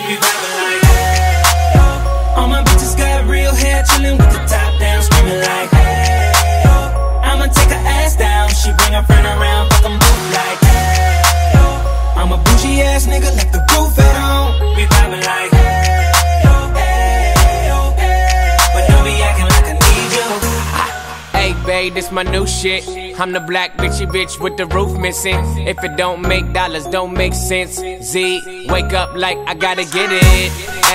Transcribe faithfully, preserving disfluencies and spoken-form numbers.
We vibing like, hey, oh. All my bitches got real hair, chillin' with the top down, screaming like, hey, oh. I'ma take her ass down, she bring her friend around, fuck 'em both like, hey, oh. I'm a bougie ass nigga, left the roof at home. We vibing like, hey, oh, hey, oh, hey. But don't be acting like I need you. Hey babe, this my new shit. I'm the black bitchy bitch with the roof missing. If it don't make dollars, don't make sense. Z, wake up like I gotta get it.